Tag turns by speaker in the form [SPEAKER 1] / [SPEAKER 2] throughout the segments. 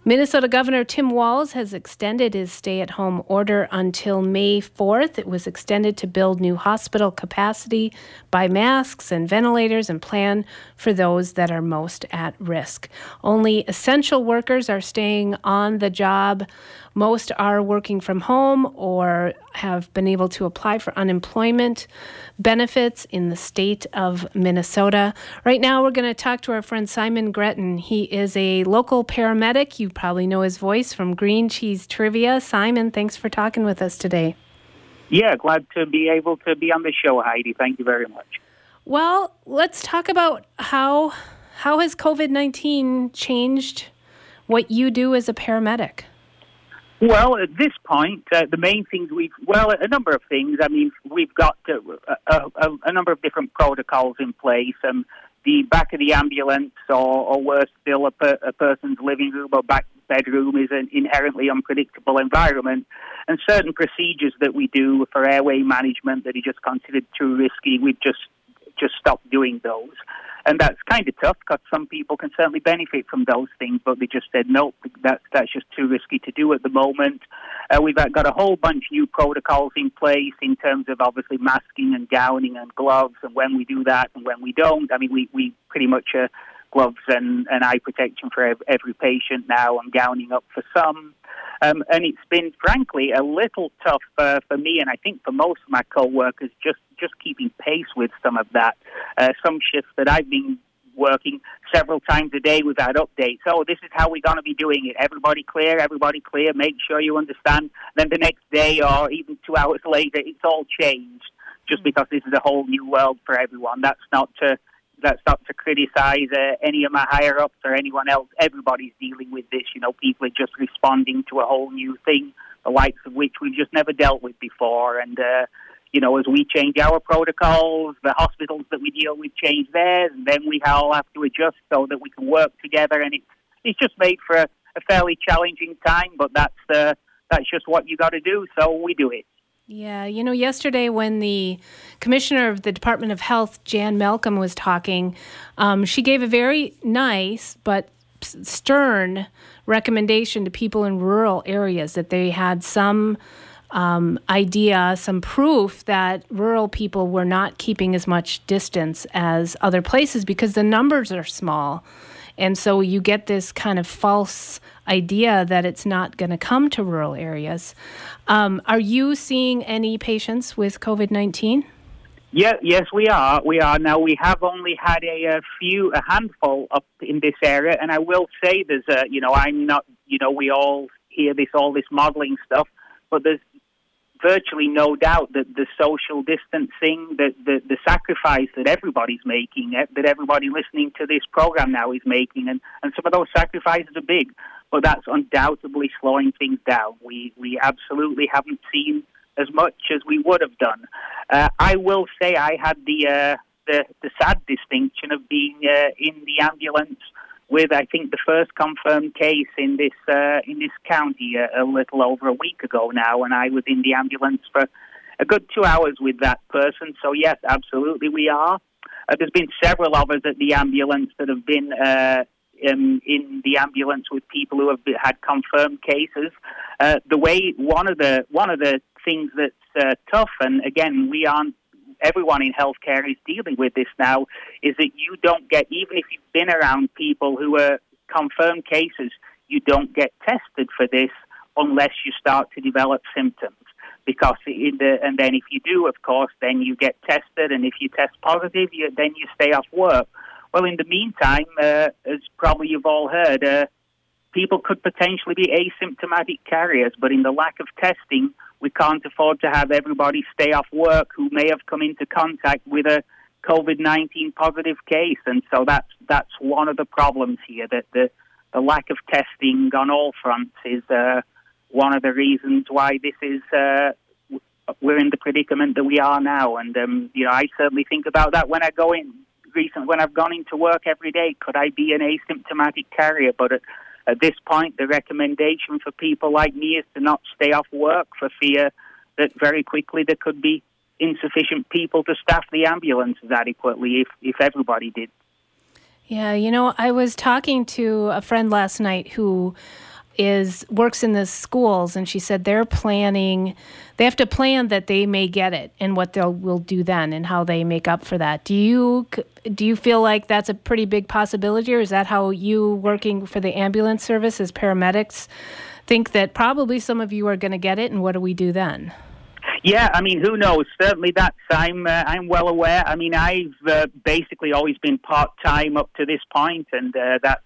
[SPEAKER 1] Minnesota Governor Tim Walz has extended his stay-at-home order until May 4th. It was extended to build new hospital capacity, buy masks and ventilators, and plan for those that are most at risk. Only essential workers are staying on the job. Most are working from home or have been able to apply for unemployment benefits in the state of Minnesota. Right now, we're going to talk to our friend Simon Gretton. He is a local paramedic. You probably know his voice from Green Cheese Trivia. Simon, thanks for talking with us today.
[SPEAKER 2] Yeah, glad to be able to be on the show, Heidi. Thank you very much.
[SPEAKER 1] Well, let's talk about how has COVID-19 changed what you do as a paramedic?
[SPEAKER 2] Well, at this point, the main things a number of things. I mean, we've got a number of different protocols in place. The back of the ambulance, or worse still, a person's living room or back bedroom is an inherently unpredictable environment. And certain procedures that we do for airway management that are just considered too risky, we've just stopped doing those. And that's kind of tough because some people can certainly benefit from those things, but they just said, no, that's just too risky to do at the moment. We've got a whole bunch of new protocols in place in terms of obviously masking and gowning and gloves and when we do that and when we don't. I mean, we pretty much gloves and eye protection for every patient now and gowning up for some. And it's been, frankly, a little tough for me and I think for most of my co-workers just keeping pace with some of that. Some shifts that I've been working several times a day, we've had updates. Oh, this is how we're going to be doing it. Everybody clear, make sure you understand. Then the next day or even 2 hours later, it's all changed just because this is a whole new world for everyone. That's not to criticize any of my higher-ups or anyone else. Everybody's dealing with this. You know, people are just responding to a whole new thing, the likes of which we've just never dealt with before. And, as we change our protocols, the hospitals that we deal with change theirs, and then we all have to adjust so that we can work together. And it's just made for a fairly challenging time, but that's just what you got to do, so we do it.
[SPEAKER 1] Yeah, yesterday when the Commissioner of the Department of Health, Jan Malcolm, was talking, she gave a very nice but stern recommendation to people in rural areas that they had some idea, some proof that rural people were not keeping as much distance as other places because the numbers are small. And so you get this kind of false idea that it's not going to come to rural areas. Are you seeing any patients with COVID-19?
[SPEAKER 2] Yeah, yes, we are. We are. Now, we have only had a handful up in this area. And I will say there's, I'm not, we all hear all this modeling stuff, but there's virtually no doubt that the social distancing, the sacrifice that everybody's making, that everybody listening to this program now is making, and some of those sacrifices are big, but that's undoubtedly slowing things down. We absolutely haven't seen as much as we would have done. I will say I had the sad distinction of being in the ambulance with, I think, the first confirmed case in this county a little over a week ago now, and I was in the ambulance for a good 2 hours with that person. So yes, absolutely we are. There's been several of us at the ambulance that have been in the ambulance with people who have had confirmed cases. One of the things that's tough, and again, everyone in healthcare is dealing with this now, is that you don't get, even if you've been around people who are confirmed cases, you don't get tested for this unless you start to develop symptoms. Because and then if you do, of course, then you get tested, and if you test positive, then you stay off work. Well, in the meantime, as probably you've all heard, people could potentially be asymptomatic carriers, but in the lack of testing, we can't afford to have everybody stay off work who may have come into contact with a COVID-19 positive case. And so that's one of the problems here, that the lack of testing on all fronts is one of the reasons why this is we're in the predicament that we are now. And, I certainly think about that when I go in. Recently, when I've gone into work every day, could I be an asymptomatic carrier? But at this point, the recommendation for people like me is to not stay off work for fear that very quickly there could be insufficient people to staff the ambulances adequately if everybody did.
[SPEAKER 1] Yeah, I was talking to a friend last night who works in the schools, and she said they have to plan that they may get it and what will do then and how they make up for that. Do you feel like that's a pretty big possibility, or is that how you, working for the ambulance service as paramedics, think that probably some of you are going to get it, and what do we do then?
[SPEAKER 2] Yeah, I mean, who knows? Certainly I'm well aware. I mean, I've basically always been part-time up to this point, and that's,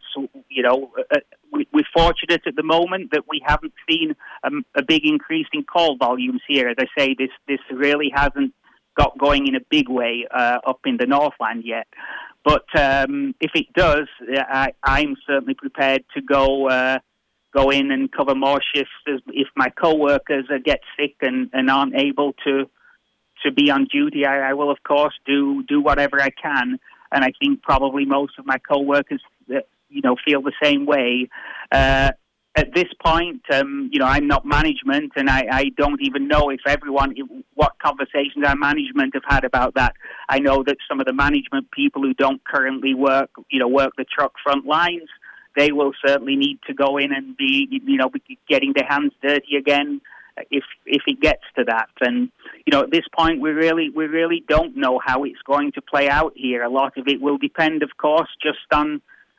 [SPEAKER 2] we're fortunate at the moment that we haven't seen a big increase in call volumes here. As I say, this really hasn't got going in a big way up in the Northland yet. But if it does, I'm certainly prepared to go in and cover more shifts if my co-workers get sick and aren't able to be on duty. I will, of course, do whatever I can, and I think probably most of my co-workers, feel the same way. At this point, I'm not management, and I don't even know if what conversations our management have had about that. I know that some of the management people who don't currently work the truck front lines, they will certainly need to go in and be getting their hands dirty again if it gets to that. And at this point, we really don't know how it's going to play out here. A lot of it will depend, of course, just on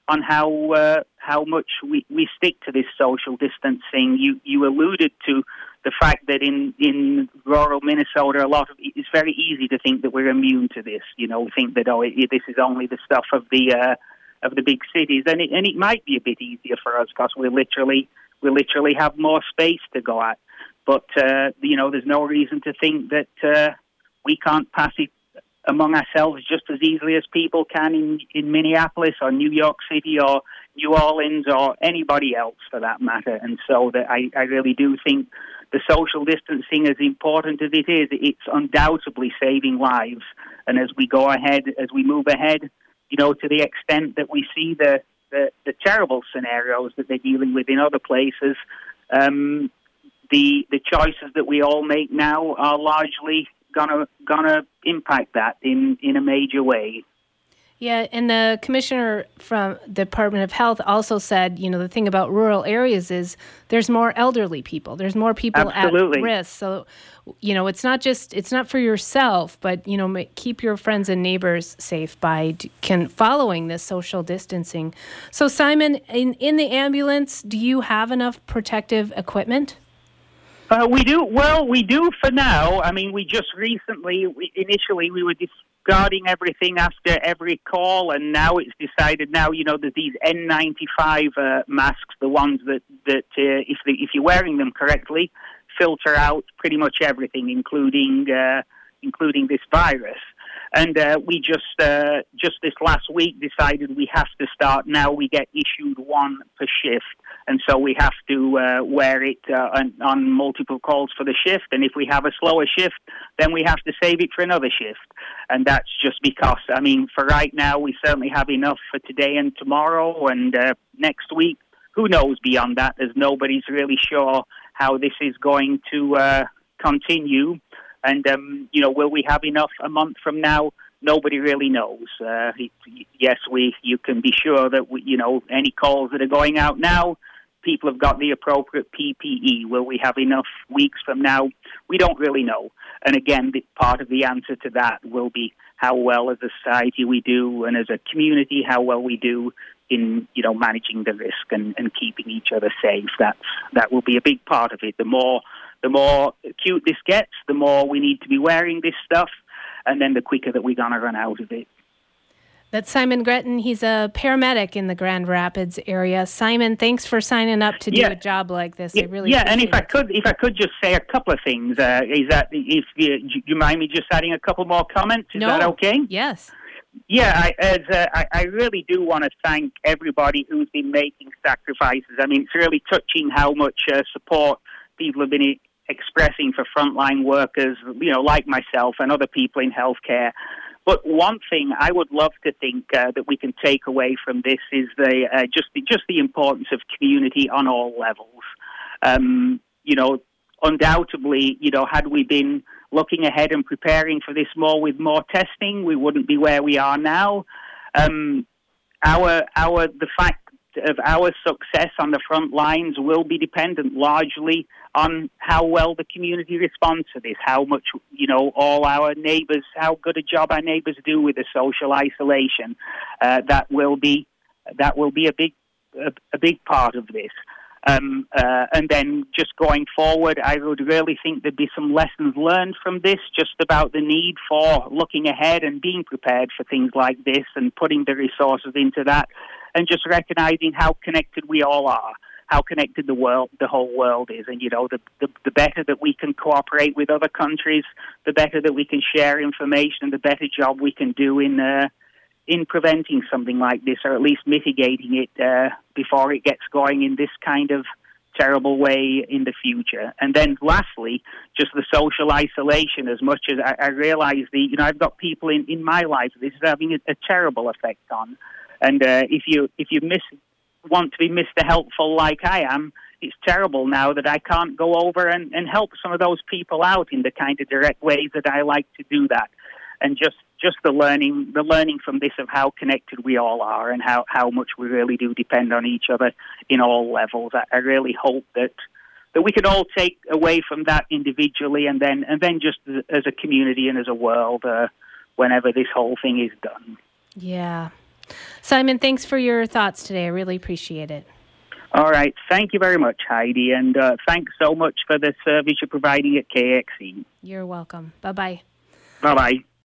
[SPEAKER 2] how much we stick to this social distancing. You alluded to the fact that in rural Minnesota, it's very easy to think that we're immune to this. Think that this is only the stuff of the big cities, and it might be a bit easier for us because we literally have more space to go at. But there's no reason to think that we can't pass it among ourselves just as easily as people can in Minneapolis or New York City or New Orleans or anybody else for that matter. And so that I really do think the social distancing, as important as it is, it's undoubtedly saving lives. And as we move ahead, to the extent that we see the terrible scenarios that they're dealing with in other places, the choices that we all make now are largely gonna impact that in a major way.
[SPEAKER 1] Yeah, and the commissioner from the Department of Health also said, the thing about rural areas is there's more elderly people. There's more people
[SPEAKER 2] Absolutely.
[SPEAKER 1] At risk. So, it's not for yourself, but, keep your friends and neighbors safe by following this social distancing. So, Simon, in the ambulance, do you have enough protective equipment?
[SPEAKER 2] We do. Well, we do for now. I mean, we just initially we were discarding everything after every call, and now it's decided there's these N95 masks, the ones that if you're wearing them correctly, filter out pretty much everything, including this virus. And we just this last week decided we have to start now. We get issued one per shift, and so we have to wear it on multiple calls for the shift. And if we have a slower shift, then we have to save it for another shift. And that's just because, for right now, we certainly have enough for today and tomorrow and next week. Who knows beyond that, as nobody's really sure how this is going to continue. And, will we have enough a month from now? Nobody really knows. Yes, you can be sure that, any calls that are going out now, people have got the appropriate PPE. Will we have enough weeks from now? We don't really know. And again, part of the answer to that will be how well as a society we do, and as a community, how well we do in, managing the risk and keeping each other safe. That will be a big part of it. The more acute this gets, the more we need to be wearing this stuff, and then the quicker that we're going to run out of it.
[SPEAKER 1] That's Simon Gretton. He's a paramedic in the Grand Rapids area. Simon, thanks for signing up to do a job like this. I really
[SPEAKER 2] and if I could just say a couple of things, is that if you mind me just adding a couple more comments? Is that okay?
[SPEAKER 1] Yes.
[SPEAKER 2] Yeah, I really do want to thank everybody who's been making sacrifices. It's really touching how much support people have been expressing for frontline workers, like myself and other people in healthcare. But one thing I would love to think that we can take away from this is just the importance of community on all levels. Undoubtedly, had we been looking ahead and preparing for this with more testing, we wouldn't be where we are now. The fact of our success on the front lines will be dependent largely on how well the community responds to this, how much, all our neighbours, how good a job our neighbours do with the social isolation. That will be a big part of this. And then just going forward, I would really think there'd be some lessons learned from this, just about the need for looking ahead and being prepared for things like this and putting the resources into that, and just recognizing how connected we all are, how connected the whole world is. And, the better that we can cooperate with other countries, the better that we can share information, the better job we can do in preventing something like this, or at least mitigating it before it gets going in this kind of terrible way in the future. And then lastly, just the social isolation. As much as I realize I've got people in my life this is having a terrible effect on. And if you want to be Mr. Helpful like I am, it's terrible now that I can't go over and help some of those people out in the kind of direct ways that I like to do that. And just the learning from this of how connected we all are and how much we really do depend on each other in all levels. I really hope that we can all take away from that individually and then just as a community and as a world whenever this whole thing is done.
[SPEAKER 1] Yeah. Simon, thanks for your thoughts today. I really appreciate it.
[SPEAKER 2] All right. Thank you very much, Heidi. And thanks so much for the service you're providing at KXE.
[SPEAKER 1] You're welcome. Bye-bye.
[SPEAKER 2] Bye-bye.